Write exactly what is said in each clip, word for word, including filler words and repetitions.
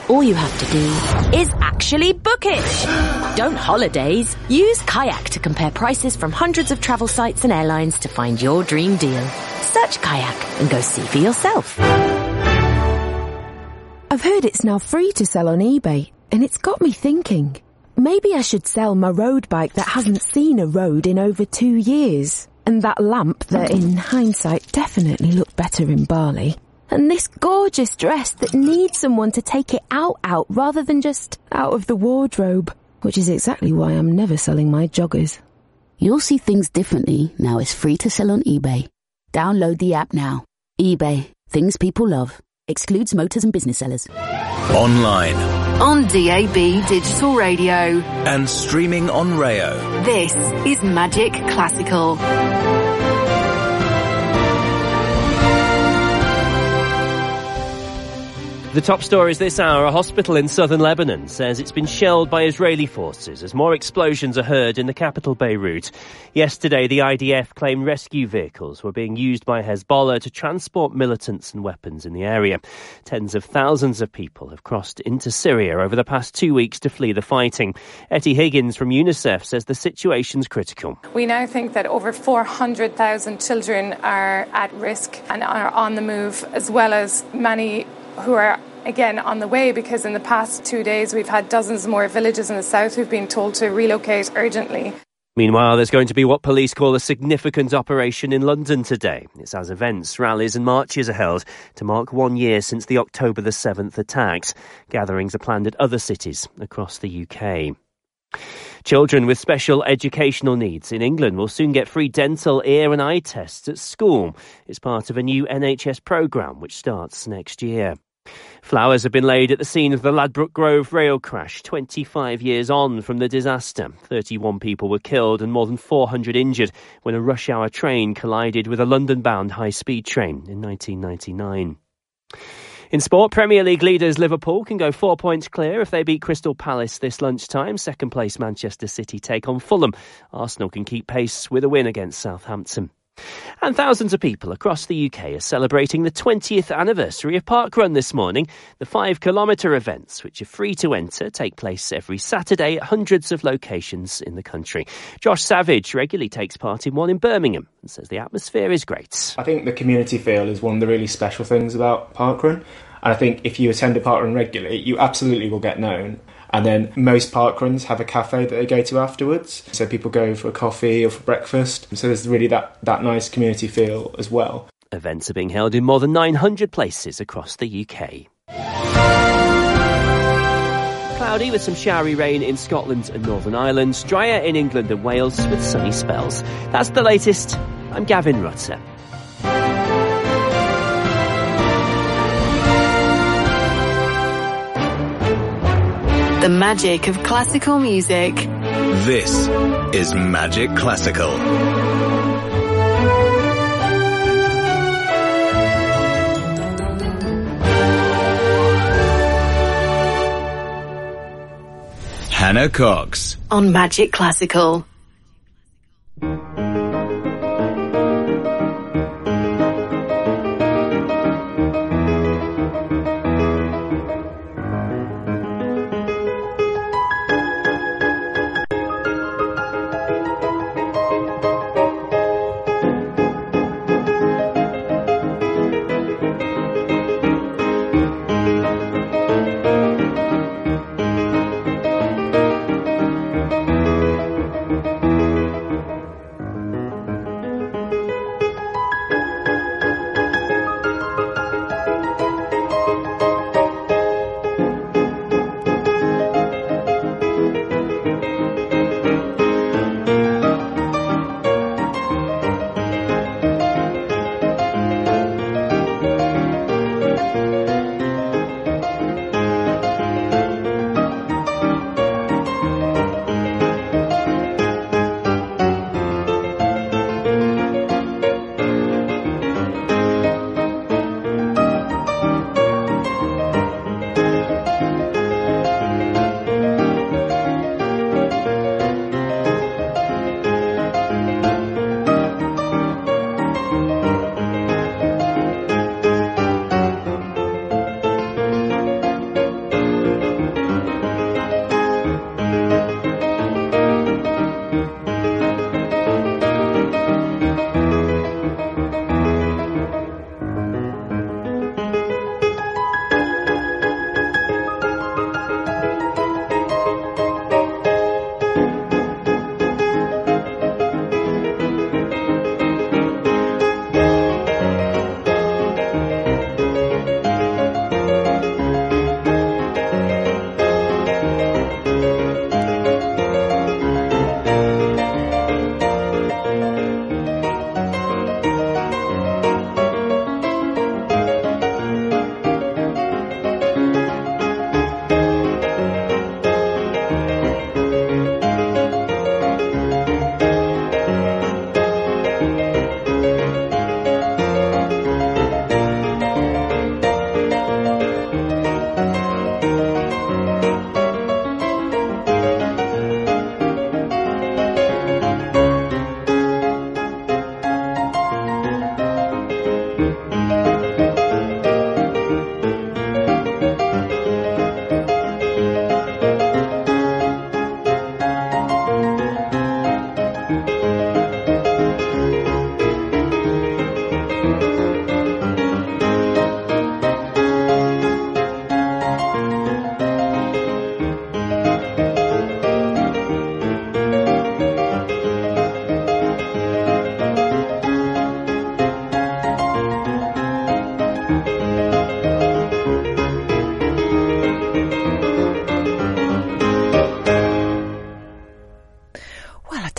All you have to do is actually book it. Don't holidays. Use Kayak to compare prices from hundreds of travel sites and airlines to find your dream deal. Search Kayak and go see for yourself. I've heard it's now free to sell on eBay, and it's got me thinking. Maybe I should sell my road bike that hasn't seen a road in over two years. And that lamp that, in hindsight, definitely looked better in Bali. And this gorgeous dress that needs someone to take it out out rather than just out of the wardrobe. Which is exactly why I'm never selling my joggers. You'll see things differently now it's free to sell on eBay. Download the app now. eBay. Things people love. Excludes motors and business sellers. Online. On D A B Digital Radio. And streaming on Rayo. This is Magic Classical. The top stories this hour: a hospital in southern Lebanon says it's been shelled by Israeli forces as more explosions are heard in the capital Beirut. Yesterday, the I D F claimed rescue vehicles were being used by Hezbollah to transport militants and weapons in the area. Tens of thousands of people have crossed into Syria over the past two weeks to flee the fighting. Etty Higgins from UNICEF says the situation's critical. We now think that over four hundred thousand children are at risk and are on the move, as well as many who are again on the way, because in the past two days we've had dozens more villages in the south who've been told to relocate urgently. Meanwhile, there's going to be what police call a significant operation in London today. It's as events, rallies and marches are held to mark one year since the October the seventh attacks. Gatherings are planned at other cities across the U K. Children with special educational needs in England will soon get free dental, ear and eye tests at school. It's part of a new N H S programme which starts next year. Flowers have been laid at the scene of the Ladbroke Grove rail crash twenty-five years on from the disaster. thirty-one people were killed and more than four hundred injured when a rush hour train collided with a London-bound high-speed train in nineteen ninety-nine. In sport, Premier League leaders Liverpool can go four points clear if they beat Crystal Palace this lunchtime. Second place Manchester City take on Fulham. Arsenal can keep pace with a win against Southampton. And thousands of people across the U K are celebrating the twentieth anniversary of Parkrun this morning. The five kilometre events, which are free to enter, take place every Saturday at hundreds of locations in the country. Josh Savage regularly takes part in one in Birmingham and says the atmosphere is great. I think the community feel is one of the really special things about Parkrun. And I think if you attend a parkrun regularly, you absolutely will get known. And then most parkruns have a cafe that they go to afterwards. So people go for a coffee or for breakfast. So there's really that, that nice community feel as well. Events are being held in more than nine hundred places across the U K. Cloudy with some showery rain in Scotland and Northern Ireland. Drier in England and Wales with sunny spells. That's the latest. I'm Gavin Rutter. The magic of classical music. This is Magic Classical. Hannah Cox on Magic Classical.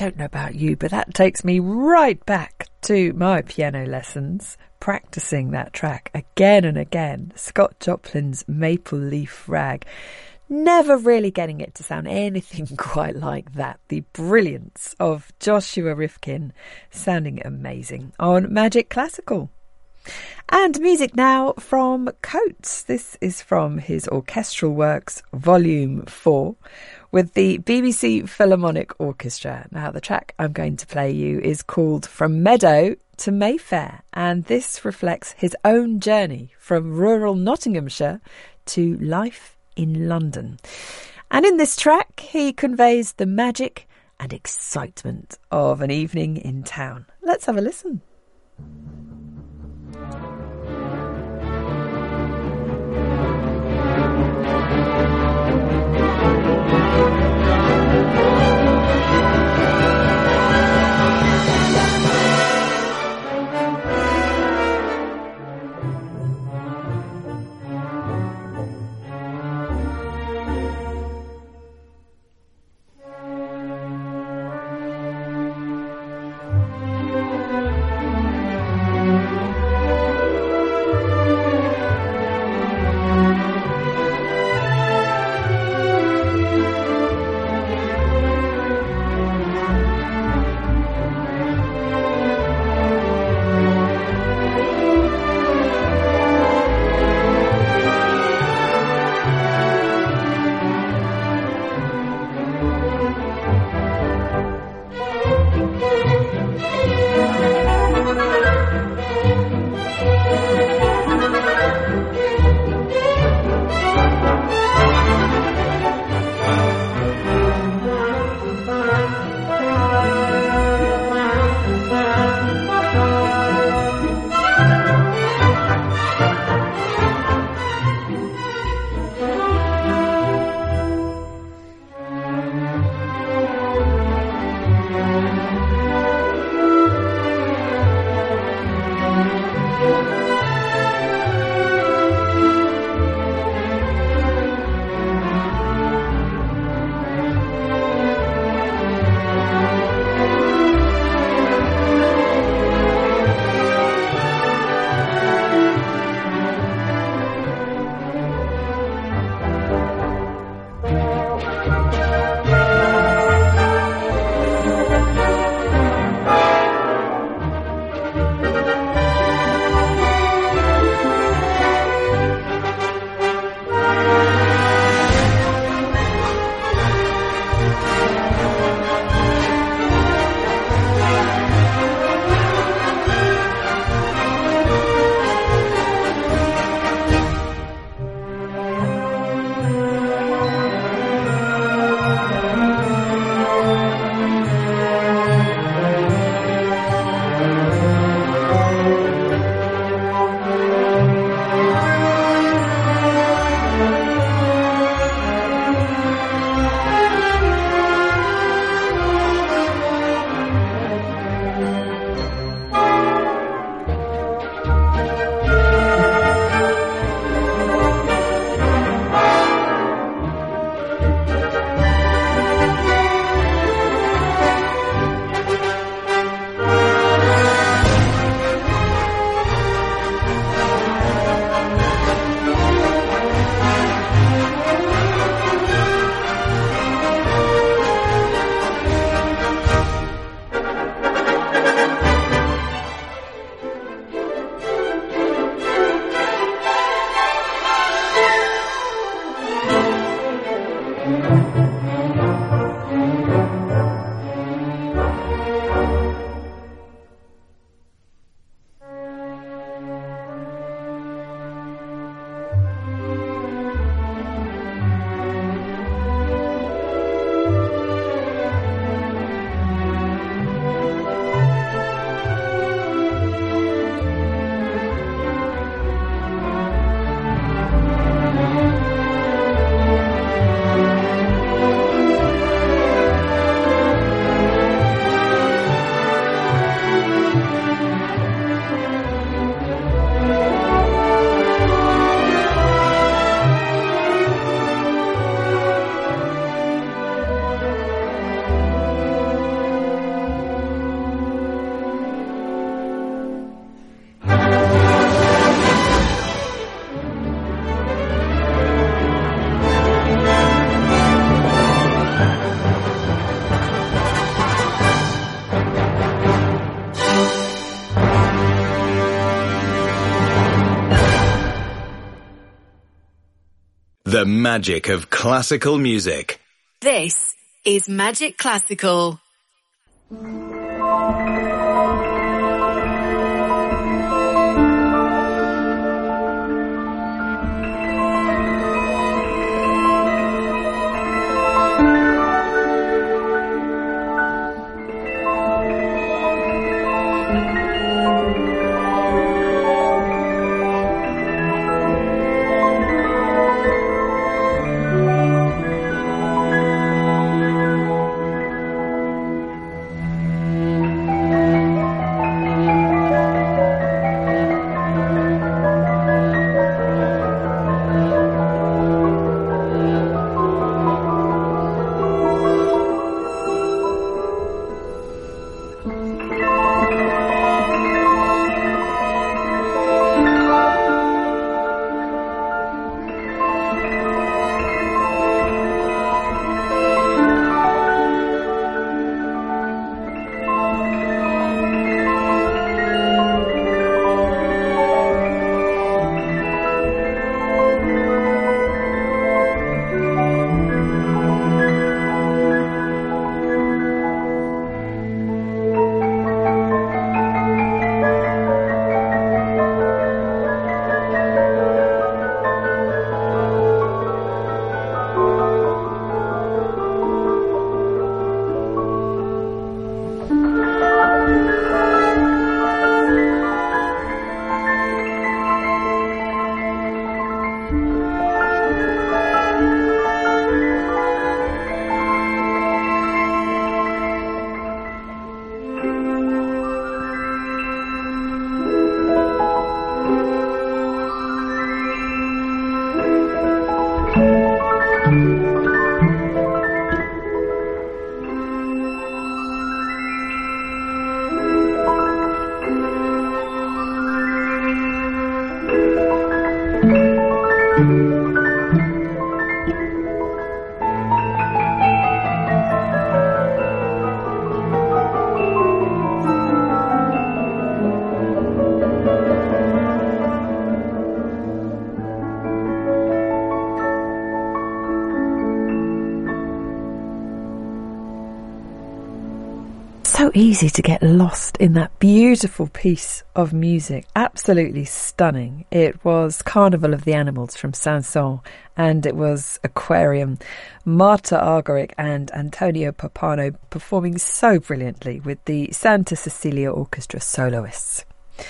don't know about you, but that takes me right back to my piano lessons, practicing that track again and again. Scott Joplin's Maple Leaf Rag. Never really getting it to sound anything quite like that. The brilliance of Joshua Rifkin sounding amazing on Magic Classical. And music now from Coates. This is from his orchestral works, Volume four, with the B B C Philharmonic Orchestra. Now, the track I'm going to play you is called From Meadow to Mayfair, and this reflects his own journey from rural Nottinghamshire to life in London. And in this track, he conveys the magic and excitement of an evening in town. Let's have a listen. The magic of classical music. This is Magic Classical. So easy to get lost in that beautiful piece of music. Absolutely stunning. It was Carnival of the Animals from Saint-Saëns, and it was Aquarium. Marta Argerich and Antonio Pappano performing so brilliantly with the Santa Cecilia Orchestra soloists.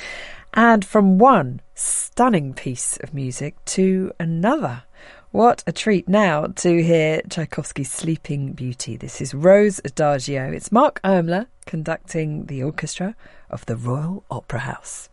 And from one stunning piece of music to another. What a treat now to hear Tchaikovsky's Sleeping Beauty. This is Rose Adagio. It's Mark Oehmler conducting the orchestra of the Royal Opera House.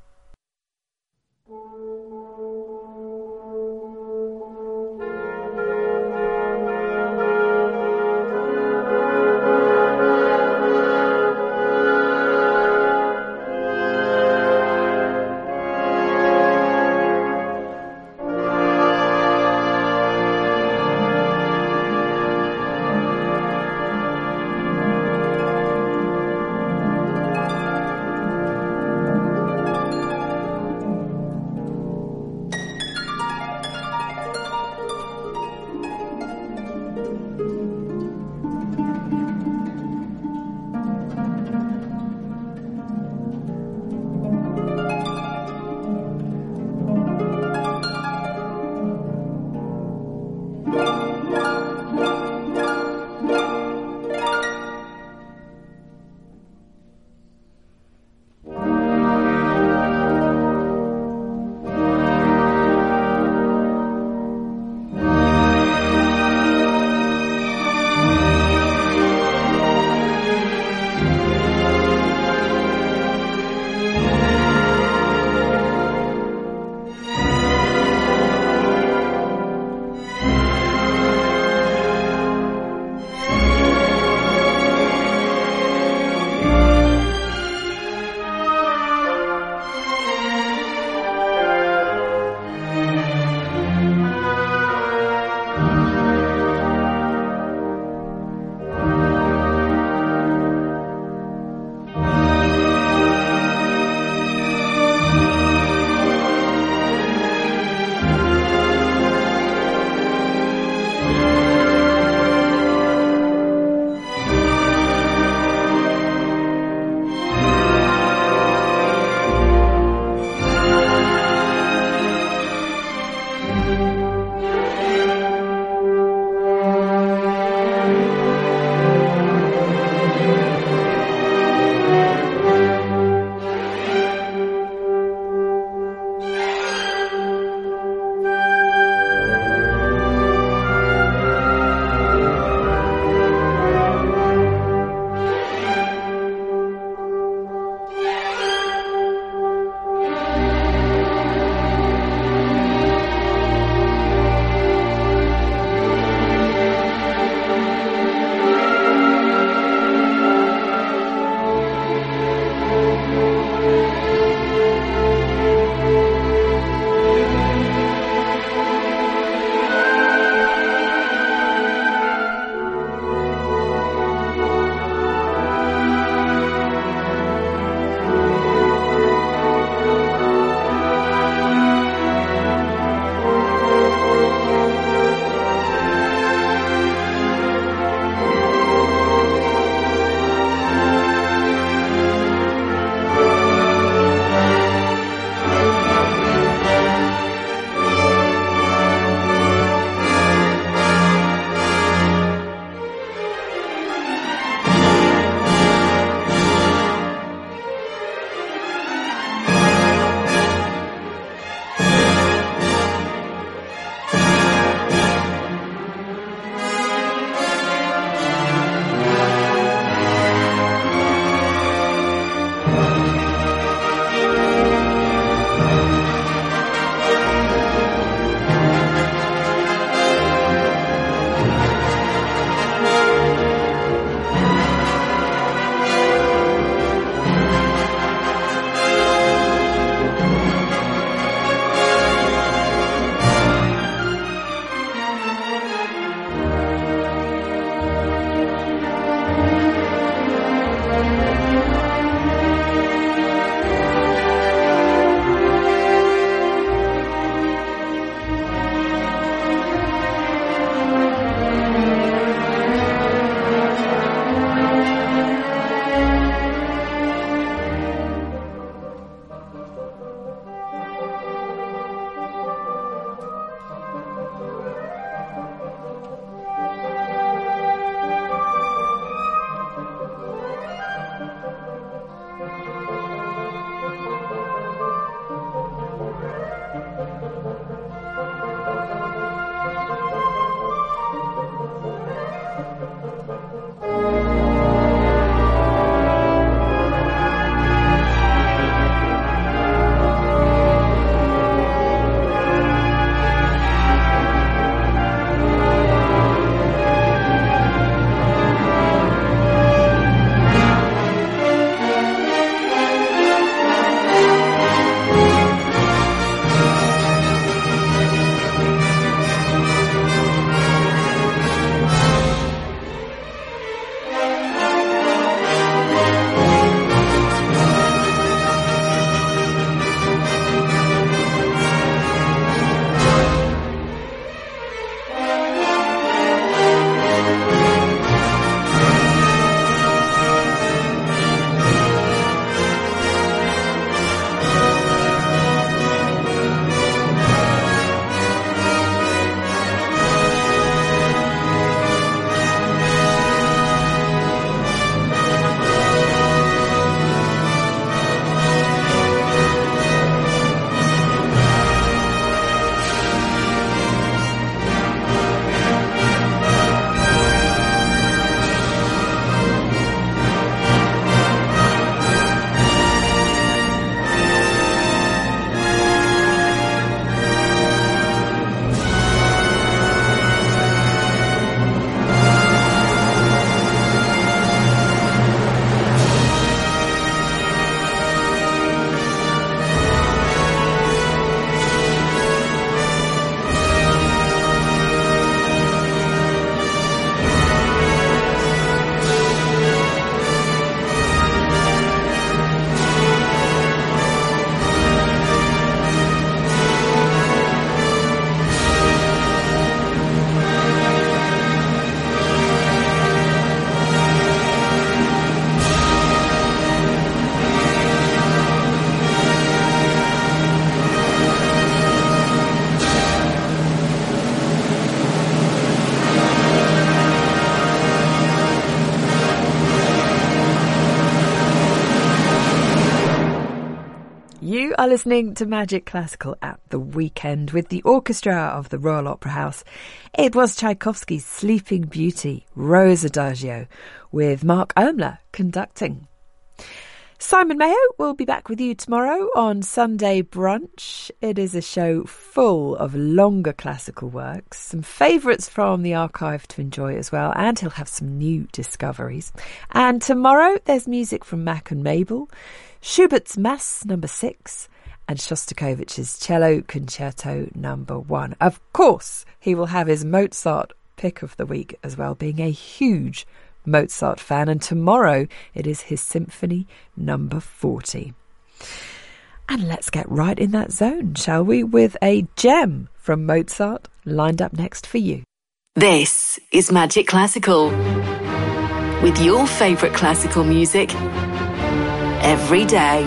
You are listening to Magic Classical at the weekend with the orchestra of the Royal Opera House. It was Tchaikovsky's Sleeping Beauty, Rose Adagio, with Mark Oehmler conducting. Simon Mayo will be back with you tomorrow on Sunday Brunch. It is a show full of longer classical works, some favourites from the archive to enjoy as well, and he'll have some new discoveries. And tomorrow there's music from Mack and Mabel, Schubert's Mass number six, and Shostakovich's Cello Concerto number one. Of course, he will have his Mozart pick of the week as well, being a huge Mozart fan, and tomorrow it is his Symphony number forty. And let's get right in that zone, shall we, with a gem from Mozart lined up next for you. This is Magic Classical, with your favourite classical music every day.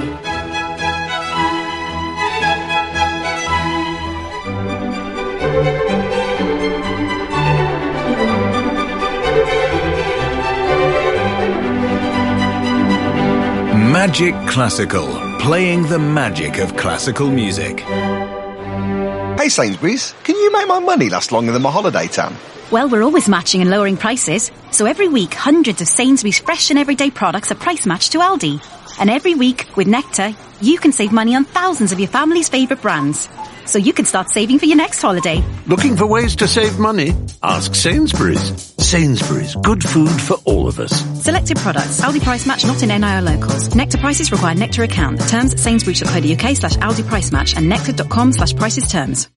Magic Classical, playing the magic of classical music. Hey Sainsbury's, can you make my money last longer than my holiday tan? Well, we're always matching and lowering prices. So every week, hundreds of Sainsbury's fresh and everyday products are price matched to Aldi. And every week, with Nectar, you can save money on thousands of your family's favourite brands. So you can start saving for your next holiday. Looking for ways to save money? Ask Sainsbury's. Sainsbury's, good food for all of us. Selected products, Aldi price match, not in N I O locals. Nectar prices require Nectar account. Terms at sainsbury's.co.uk slash Aldi price match and nectar.com slash prices terms.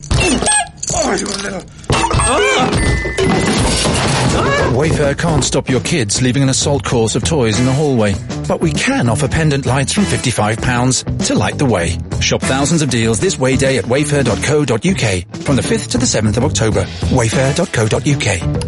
Wayfair can't stop your kids leaving an assault course of toys in the hallway, but we can offer pendant lights from fifty-five pounds to light the way. Shop thousands of deals this way day at wayfair dot co dot uk from the fifth to the seventh of October. wayfair dot co dot uk.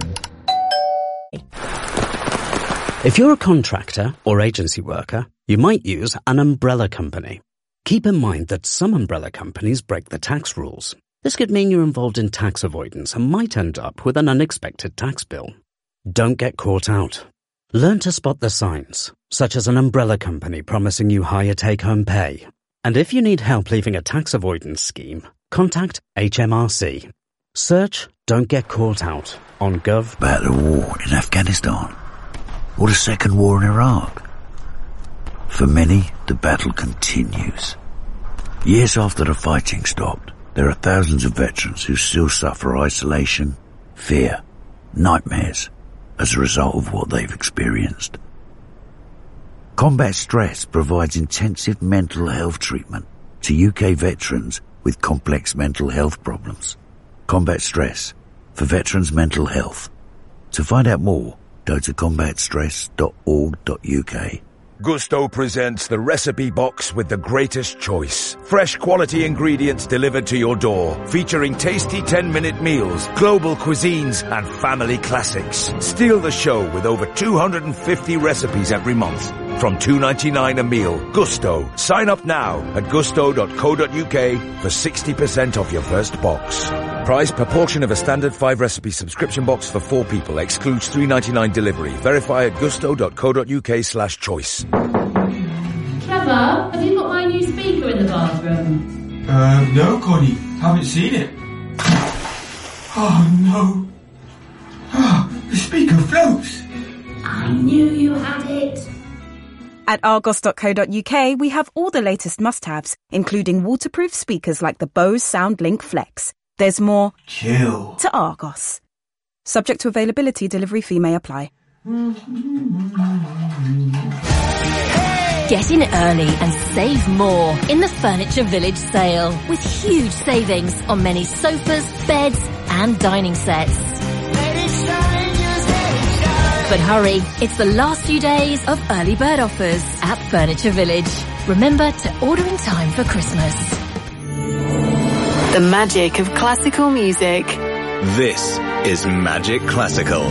If you're a contractor or agency worker, you might use an umbrella company. Keep in mind that some umbrella companies break the tax rules. This could mean you're involved in tax avoidance and might end up with an unexpected tax bill. Don't get caught out. Learn to spot the signs, such as an umbrella company promising you higher take-home pay. And if you need help leaving a tax avoidance scheme, contact H M R C. Search Don't Get Caught Out on Gov. About the war in Afghanistan or the second war in Iraq. For many, the battle continues. Years after the fighting stopped, there are thousands of veterans who still suffer isolation, fear, nightmares as a result of what they've experienced. Combat Stress provides intensive mental health treatment to U K veterans with complex mental health problems. Combat Stress, for veterans' mental health. To find out more, go to combat stress dot org dot U K. Gusto presents the recipe box with the greatest choice. Fresh quality ingredients delivered to your door, featuring tasty ten-minute meals, global cuisines, and family classics. Steal the show with over two hundred fifty recipes every month. From two ninety-nine a meal. Gusto. Sign up now at gusto dot co dot U K for sixty percent off your first box. Price per portion of a standard five-recipe subscription box for four people. Excludes three ninety-nine delivery. Verify at gusto dot co dot U K slash choice. Trevor, have you got my new speaker in the bathroom? Uh, no, Connie. Haven't seen it. Oh, no. Oh, the speaker floats. I knew you had it. At argos dot co dot U K, we have all the latest must-haves, including waterproof speakers like the Bose SoundLink Flex. There's more Chill to Argos. Subject to availability, delivery fee may apply. Get in early and save more in the Furniture Village sale with huge savings on many sofas, beds and dining sets. But hurry, it's the last few days of early bird offers at Furniture Village. Remember to order in time for Christmas. The magic of classical music. This is Magic Classical.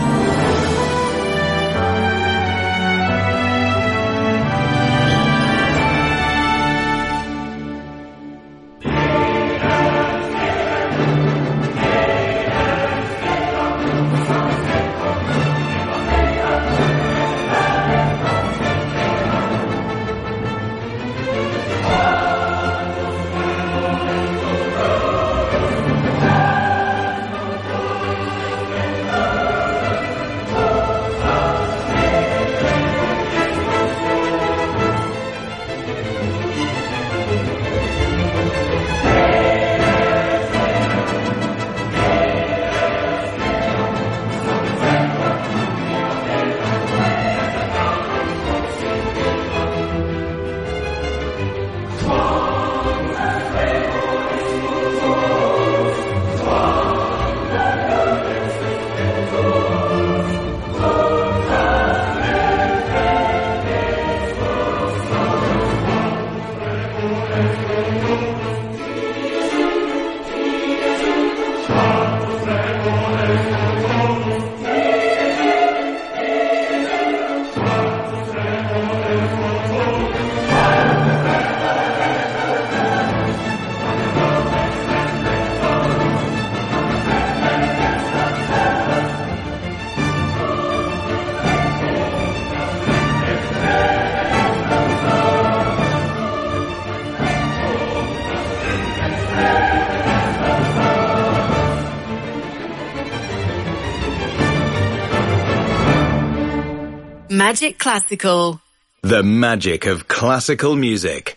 Magic Classical. The magic of classical music.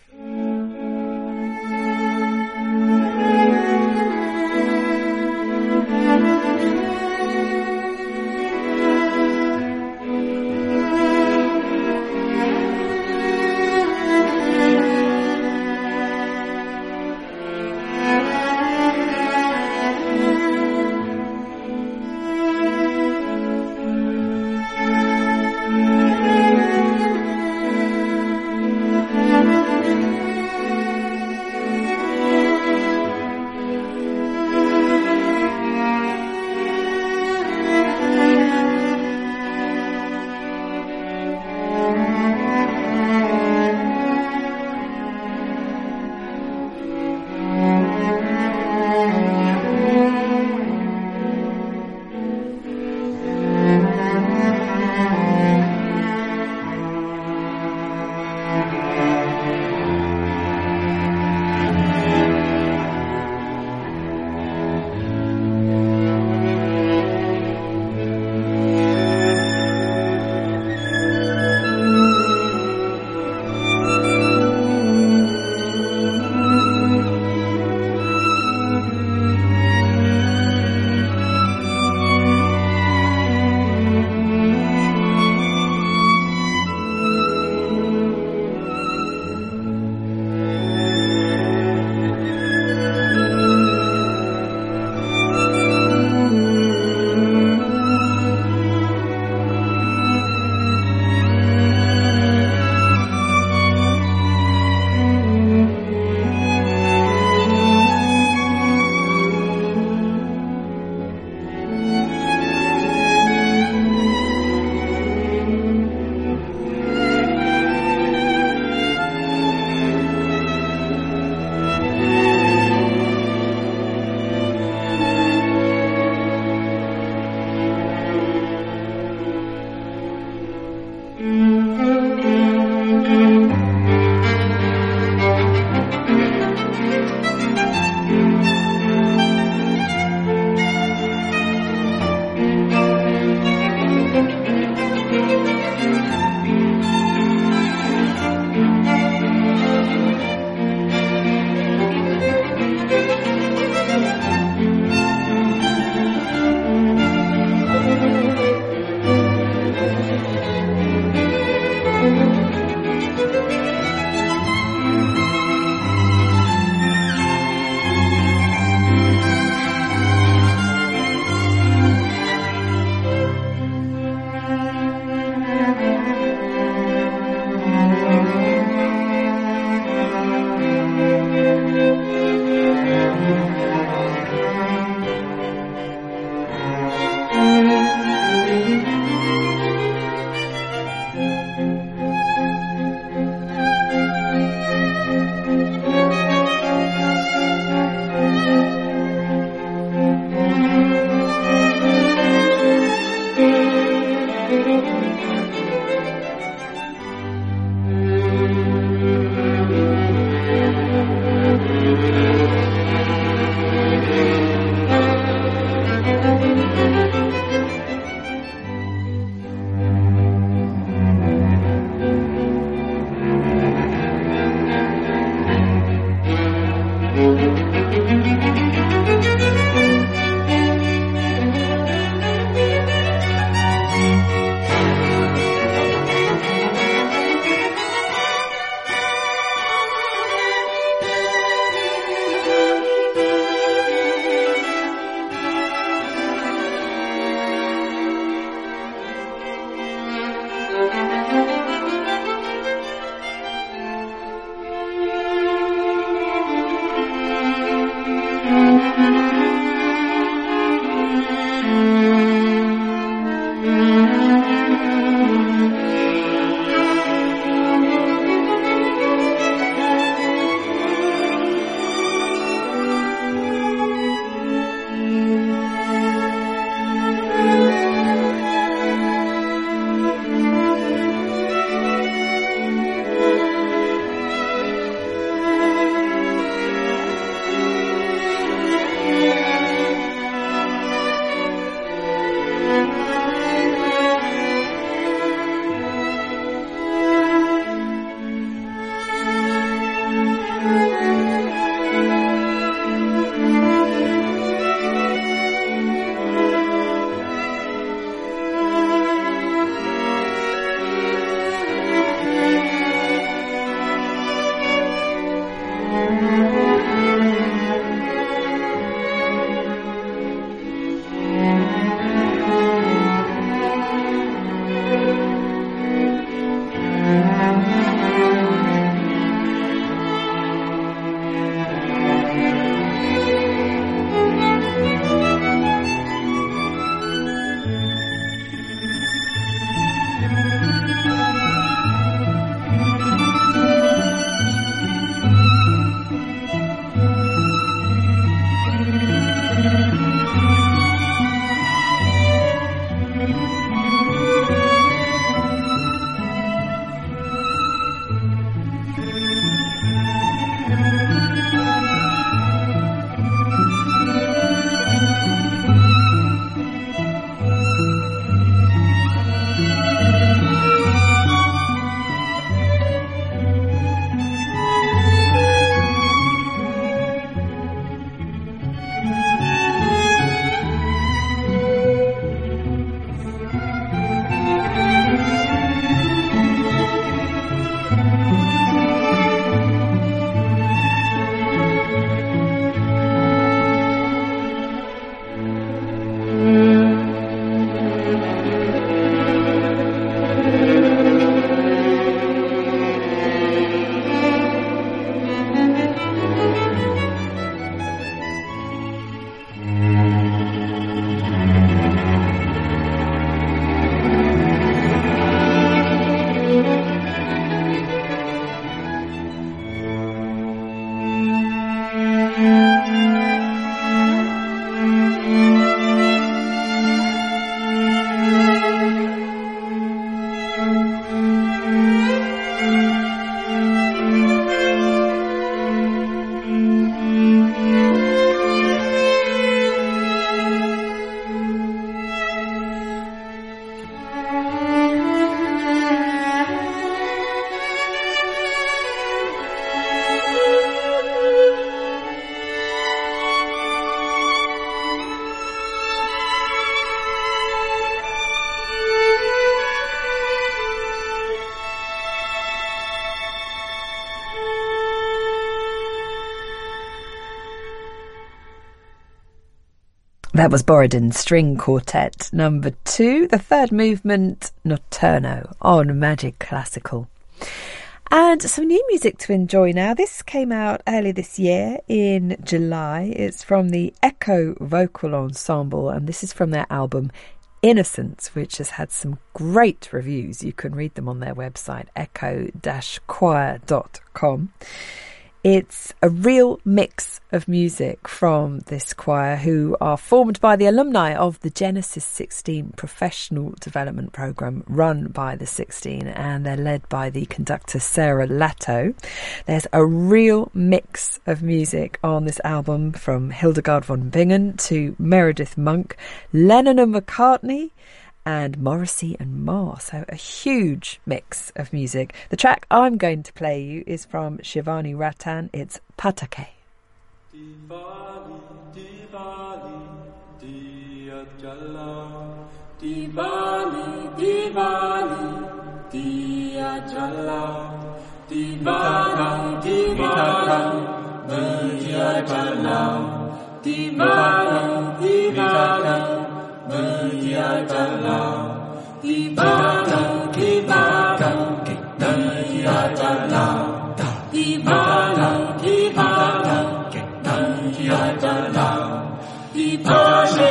That was Borodin String Quartet number two, the third movement, Notturno, on Magic Classical. And some new music to enjoy now. This came out early this year in July. It's from the Echo Vocal Ensemble, and this is from their album Innocence, which has had some great reviews. You can read them on their website, echo dash choir dot com. It's a real mix of music from this choir, who are formed by the alumni of the Genesis sixteen professional development programme run by the sixteen, and they're led by the conductor Sarah Latto. There's a real mix of music on this album, from Hildegard von Bingen to Meredith Monk, Lennon and McCartney, and Morrissey and Marr. So a huge mix of music. The track I'm going to play you is from Shivani Ratan. It's Patake. Diwali, Diwali, Diya Jala. Diwali, Diwali, Diya Jala. Diwali, Diwali, Diya Jala. Diwali, Diwali, Diya Jala, Diwali, Diwali, Diya Jala, Diwali, Diwali, Diya Jala, Diwali, Diwali,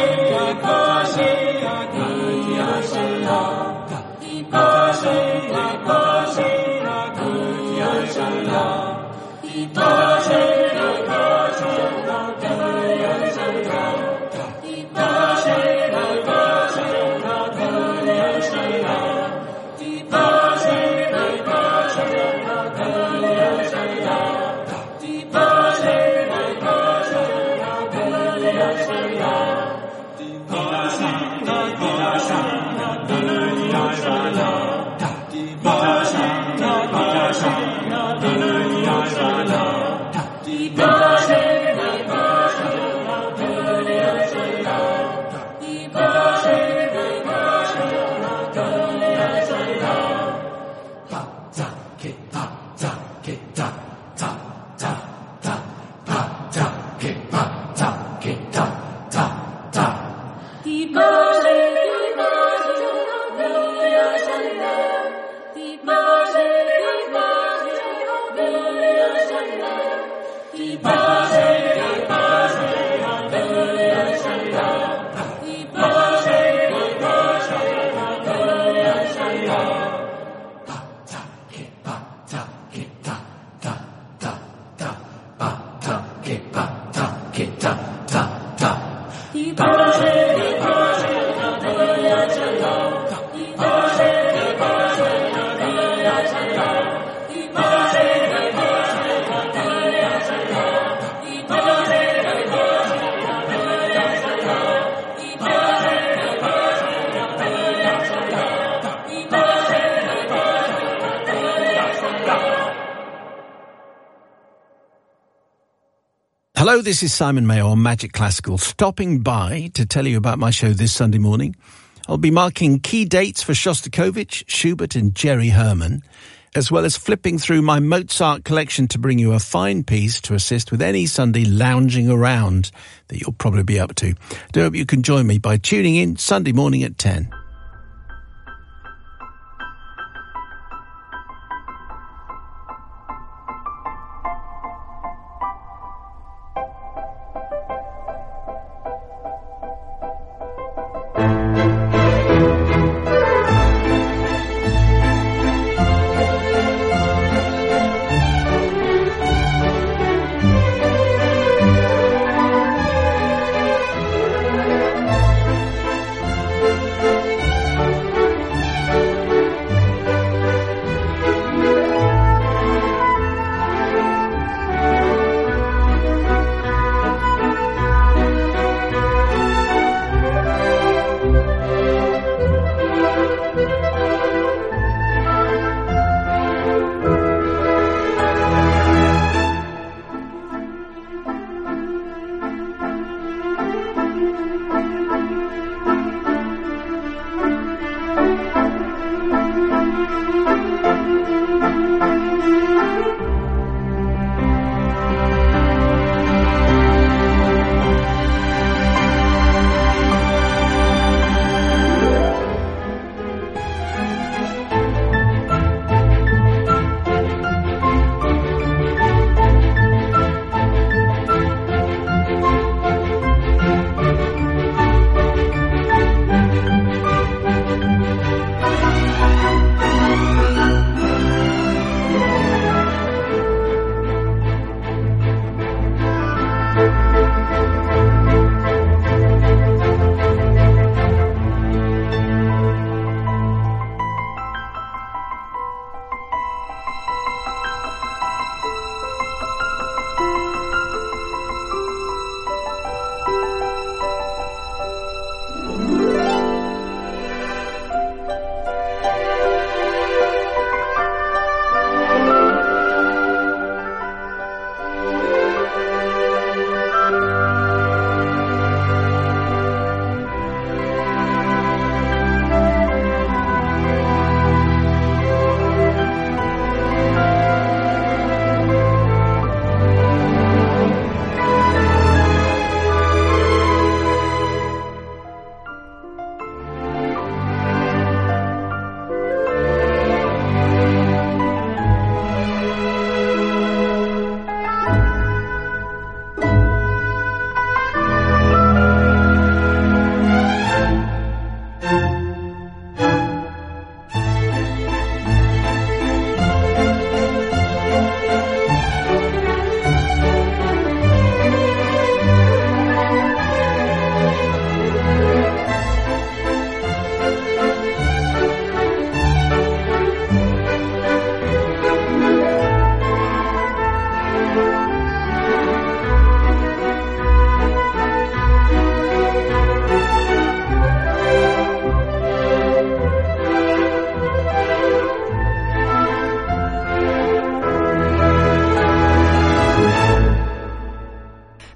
Diya Jala, Diwali, Diwali, Diya Jala, Hello, this is Simon Mayo on Magic Classical, stopping by to tell you about my show this Sunday morning. I'll be marking key dates for Shostakovich, Schubert and Jerry Herman, as well as flipping through my Mozart collection to bring you a fine piece to assist with any Sunday lounging around that you'll probably be up to. I do hope you can join me by tuning in Sunday morning at ten. Thank you.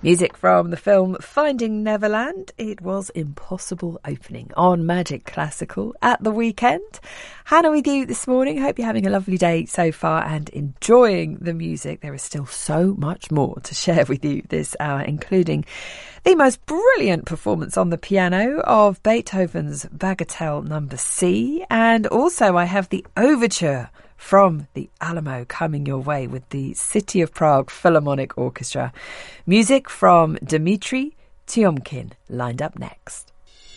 Music from the film Finding Neverland. It was Impossible Opening on Magic Classical at the weekend. Hannah with you this morning. Hope you're having a lovely day so far and enjoying the music. There is still so much more to share with you this hour, including the most brilliant performance on the piano of Beethoven's Bagatelle Number C. And also I have the overture from the Alamo coming your way with the City of Prague Philharmonic Orchestra. Music from Dmitri Tiomkin lined up next.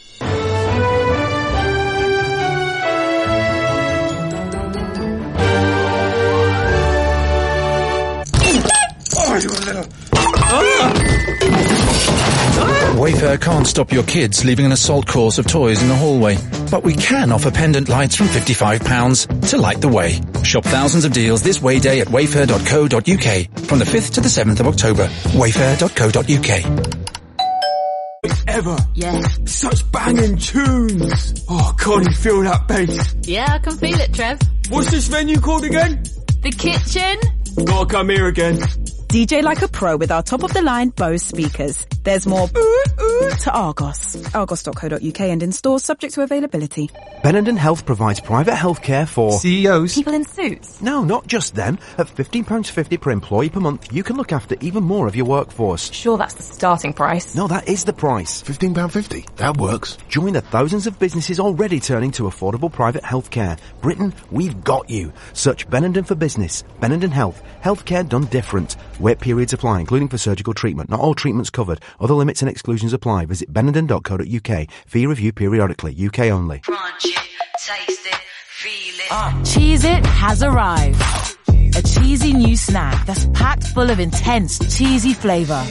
Oh, you little... Ah! Wayfair can't stop your kids leaving an assault course of toys in the hallway, but we can offer pendant lights from fifty-five pounds to light the way. Shop thousands of deals this way day at wayfair dot co dot uk from the fifth to the seventh of October. wayfair dot co dot uk. Ever. Yeah. Such banging tunes. Oh, can't you feel that bass? Yeah, I can feel it, Trev. What's this venue called again? The Kitchen. Gotta come here again. D J like a pro with our top-of-the-line Bose speakers. There's more ooh, ooh to Argos. argos dot co dot uk and in stores subject to availability. Benenden Health provides private healthcare for C E Os. People in suits. No, not just them. At fifteen pounds fifty per employee per month, you can look after even more of your workforce. Sure, that's the starting price. No, that is the price. fifteen pounds fifty. That works. Join the thousands of businesses already turning to affordable private healthcare. Britain, we've got you. Search Benenden for business. Benenden Health. Healthcare done different. Wait periods apply, including for surgical treatment. Not all treatments covered. Other limits and exclusions apply. Visit benenden dot co dot uk. Fee review periodically. U K only. Crunch it, taste it, feel it. Uh, Cheez It has arrived. A cheesy new snack that's packed full of intense cheesy flavour.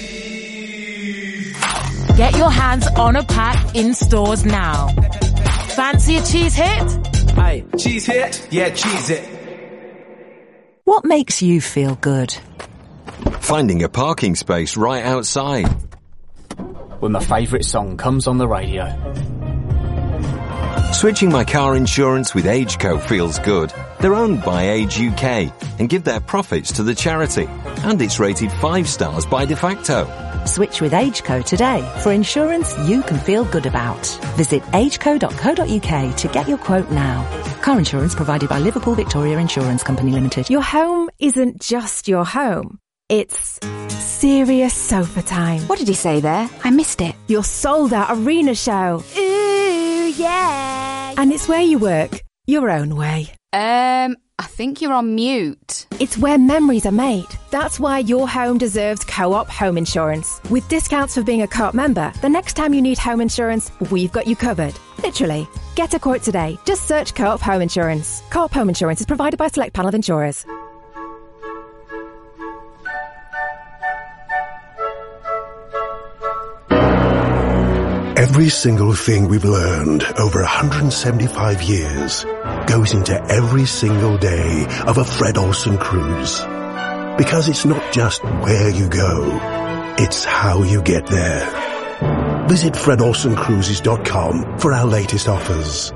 Get your hands on a pack in stores now. Fancy a cheese hit? Hey, cheese hit? Yeah, cheese it. What makes you feel good? Finding a parking space right outside. When my favourite song comes on the radio. Switching my car insurance with AgeCo feels good. They're owned by Age U K and give their profits to the charity. And it's rated five stars by De Facto. Switch with AgeCo today for insurance you can feel good about. Visit ageco dot co dot uk to get your quote now. Car insurance provided by Liverpool Victoria Insurance Company Limited. Your home isn't just your home. It's serious sofa time. What did he say there? I missed it. Your sold-out arena show. Ooh, yeah. And it's where you work, your own way. Um, I think you're on mute. It's where memories are made. That's why your home deserves Co-op Home Insurance. With discounts for being a Co-op member, the next time you need home insurance, we've got you covered. Literally. Get a quote today. Just search Co-op Home Insurance. Co-op Home Insurance is provided by a select panel of insurers. Every single thing we've learned over one hundred seventy-five years goes into every single day of a Fred Olsen cruise. Because it's not just where you go, it's how you get there. Visit fred olsen cruises dot com for our latest offers.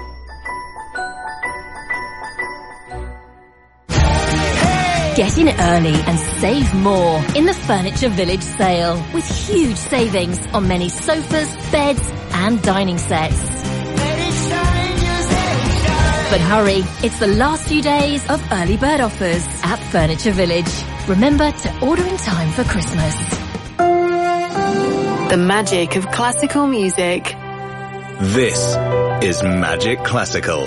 Get in early and save more in the Furniture Village sale with huge savings on many sofas, beds and dining sets. But hurry, it's the last few days of early bird offers at Furniture Village. Remember to order in time for Christmas. The magic of classical music. This is Magic Classical.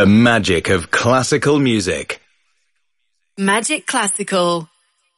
The magic of classical music. Magic Classical.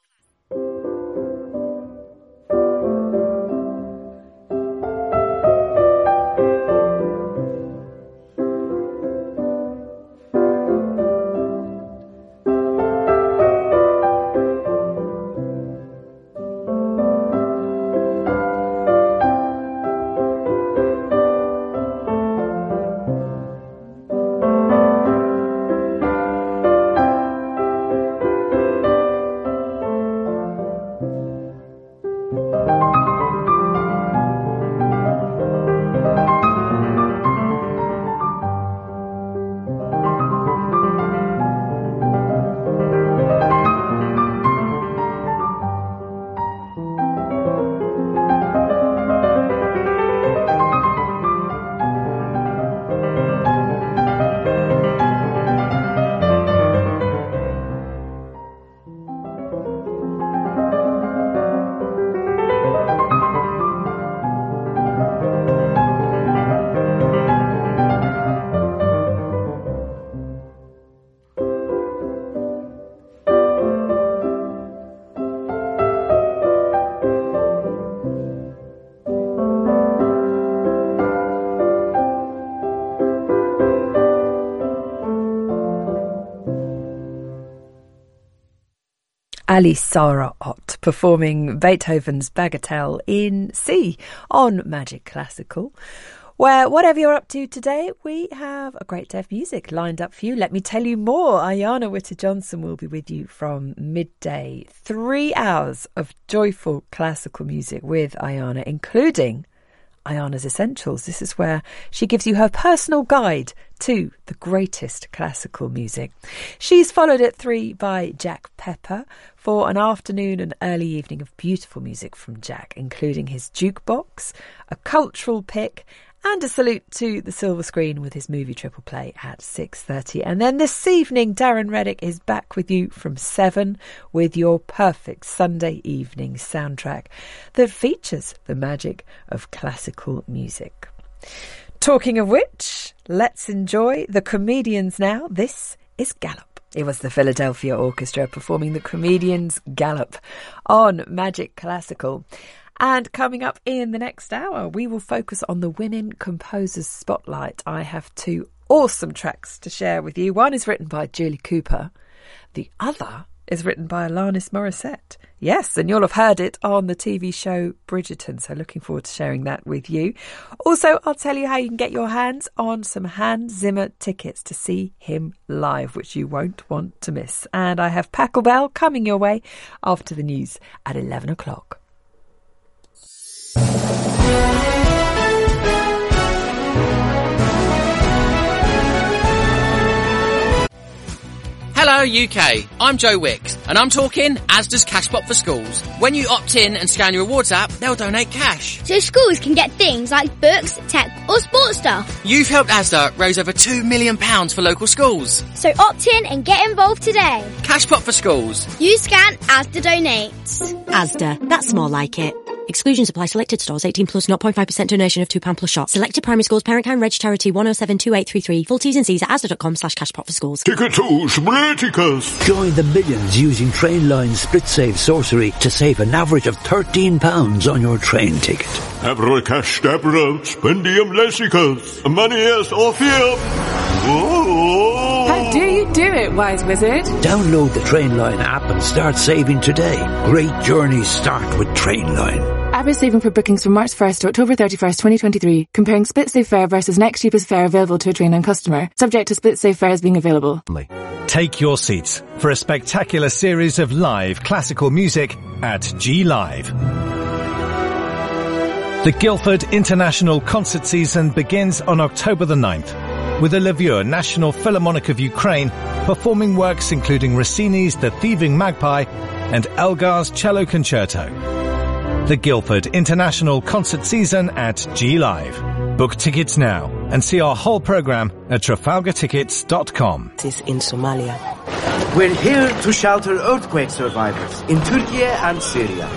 Alice Sarah Ott performing Beethoven's Bagatelle in C on Magic Classical, where whatever you're up to today, we have a great day of music lined up for you. Let me tell you more. Ayana Witter-Johnson will be with you from midday. Three hours of joyful classical music with Ayana, including Ayana's Essentials. This is where she gives you her personal guide to the greatest classical music. She's followed at three by Jack Pepper for an afternoon and early evening of beautiful music from Jack, including his jukebox, a cultural pick, and a salute to the silver screen with his movie triple play at six thirty. And then this evening, Darren Reddick is back with you from seven with your perfect Sunday evening soundtrack that features the magic of classical music. Talking of which, let's enjoy the Comedians now. This is Gallup. It was the Philadelphia Orchestra performing the Comedians' Gallup on Magic Classical. And coming up in the next hour, we will focus on the Women Composers Spotlight. I have two awesome tracks to share with you. One is written by Julie Cooper. The other is written by Alanis Morissette. Yes, and you'll have heard it on the T V show Bridgerton, so looking forward to sharing that with you. Also, I'll tell you how you can get your hands on some Hans Zimmer tickets to see him live, which you won't want to miss. And I have Pachelbel coming your way after the news at eleven o'clock. Hello U K, I'm Joe Wicks, and I'm talking Asda's Cashpot for Schools. When you opt in and scan your rewards app, they'll donate cash. So schools can get things like books, tech or sports stuff. You've helped Asda raise over two million pounds for local schools. So opt in and get involved today. Cashpot for Schools. You scan, Asda donates. Asda, that's more like it. Exclusions apply. Selected stores. eighteen plus. zero point five percent donation of two pounds plus shop. Selected primary schools. Parent Kind Reg Charity one oh seven two eight three three. Full T's and C's at asda.com slash cashpot for schools. Ticket to Spliticus. Join the millions using Trainline SplitSave Sorcery to save an average of thirteen pounds on your train ticket. Abra cash dabra, spendium lessicus. Manias Orpheum. How do you do it, Wise Wizard? Download the Trainline app and start saving today. Great journeys start with Trainline. Average saving for bookings from March first to October thirty-first, twenty twenty-three. Comparing SplitSave fare versus next cheapest fare available to a Trainline customer. Subject to SplitSave fares being available. Take your seats for a spectacular series of live classical music at G Live. The Guildford International Concert Season begins on October the ninth with the Lviv National Philharmonic of Ukraine performing works including Rossini's The Thieving Magpie and Elgar's Cello Concerto. The Guildford International Concert Season at G Live. Book tickets now and see our whole programme at trafalgar tickets dot com. This in Somalia. We're here to shelter earthquake survivors in Turkey and Syria.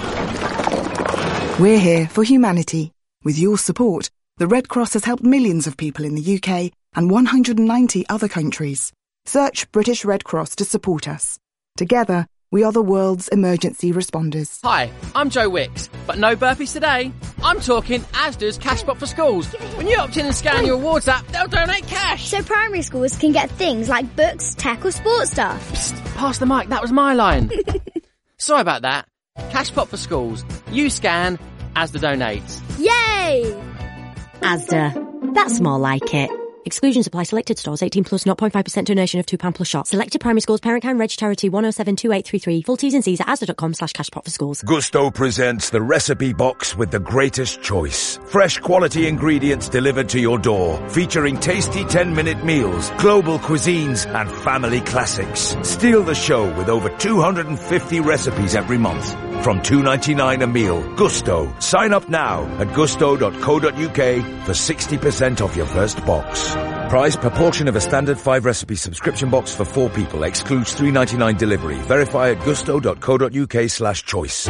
We're here for humanity. With your support, the Red Cross has helped millions of people in the U K and one hundred ninety other countries. Search British Red Cross to support us. Together, we are the world's emergency responders. Hi, I'm Joe Wicks, but no burpees today. I'm talking Asda's Cashpot for Schools. When you opt in and scan your awards app, they'll donate cash. So primary schools can get things like books, tech or sports stuff. Psst, pass the mic, that was my line. Sorry about that. Cashpot for Schools. You scan, Asda donates. Yay! Asda. That's more like it. Exclusions apply. Selected stores. eighteen plus. zero point five percent donation of two pounds plus shop. Selected primary schools. Parent Count Reg Charity one oh seven two eight three three. Full T's and C's at asda.com slash cashpot for schools. Gusto presents the recipe box with the greatest choice. Fresh quality ingredients delivered to your door. Featuring tasty ten-minute meals, global cuisines and family classics. Steal the show with over two hundred fifty recipes every month. From two ninety-nine a meal. Gusto. Sign up now at gusto dot co dot uk for sixty percent off your first box. Price per portion of a standard five recipe subscription box for four people. Excludes three ninety-nine delivery. Verify at gusto dot co dot uk slash choice.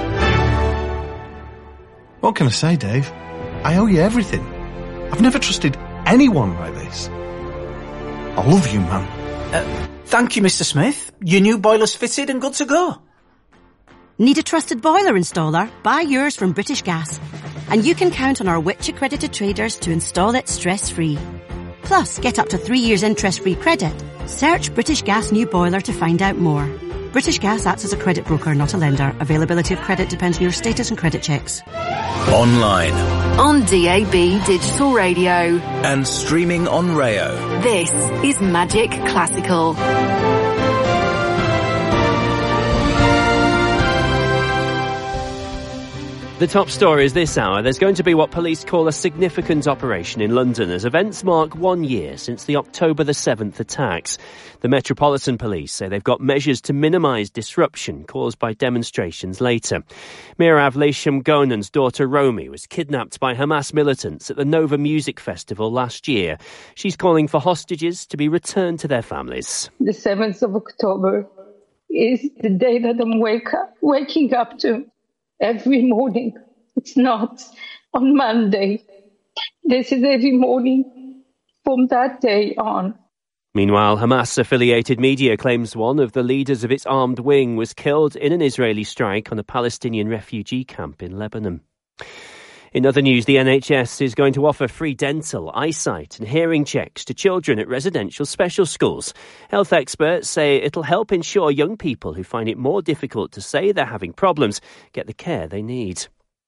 What can I say, Dave? I owe you everything. I've never trusted anyone like this. I love you, man. Uh, thank you, Mister Smith. Your new boiler's fitted and good to go. Need a trusted boiler installer? Buy yours from British Gas. And you can count on our Which accredited traders to install it stress-free. Plus, get up to three years interest-free credit. Search British Gas new boiler to find out more. British Gas acts as a credit broker, not a lender. Availability of credit depends on your status and credit checks. Online. On D A B Digital Radio. And streaming on Rayo. This is Magic Classical. The top stories this hour. There's going to be what police call a significant operation in London as events mark one year since the October the seventh attacks. The Metropolitan Police say they've got measures to minimise disruption caused by demonstrations later. Mirav Leisham-Gonan's daughter Romy was kidnapped by Hamas militants at the Nova Music Festival last year. She's calling for hostages to be returned to their families. The seventh of October is the day that I'm wake up, waking up to. Every morning. It's not on Monday. This is every morning from that day on. Meanwhile, Hamas-affiliated media claims one of the leaders of its armed wing was killed in an Israeli strike on a Palestinian refugee camp in Lebanon. In other news, the N H S is going to offer free dental, eyesight and hearing checks to children at residential special schools. Health experts say it'll help ensure young people who find it more difficult to say they're having problems get the care they need.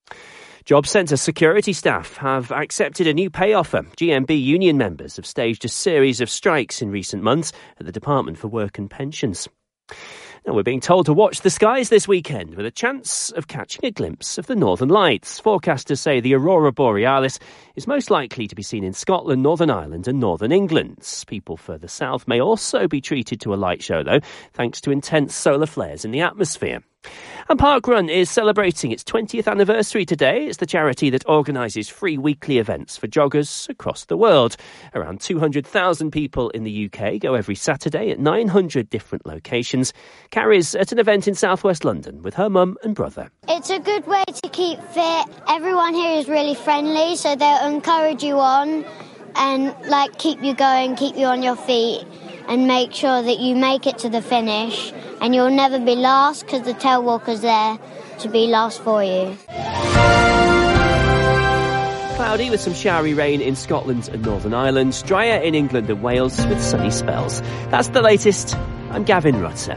Job Centre security staff have accepted a new pay offer. G M B union members have staged a series of strikes in recent months at the Department for Work and Pensions. Now, we're being told to watch the skies this weekend with a chance of catching a glimpse of the Northern Lights. Forecasters say the Aurora Borealis is most likely to be seen in Scotland, Northern Ireland and Northern England. People further south may also be treated to a light show, though, thanks to intense solar flares in the atmosphere. And Parkrun is celebrating its twentieth anniversary today. It's the charity that organises free weekly events for joggers across the world. Around two hundred thousand people in the U K go every Saturday at nine hundred different locations. Carrie's at an event in southwest London with her mum and brother. It's a good way to keep fit. Everyone here is really friendly, so they'll encourage you on and like keep you going, keep you on your feet and make sure that you make it to the finish. And you'll never be last because the tail walker's there to be last for you. Cloudy with some showery rain in Scotland and Northern Ireland. Drier in England and Wales with sunny spells. That's the latest. I'm Gavin Rutter.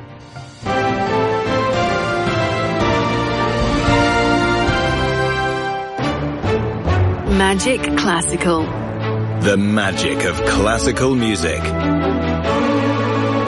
Magic Classical. The magic of classical music.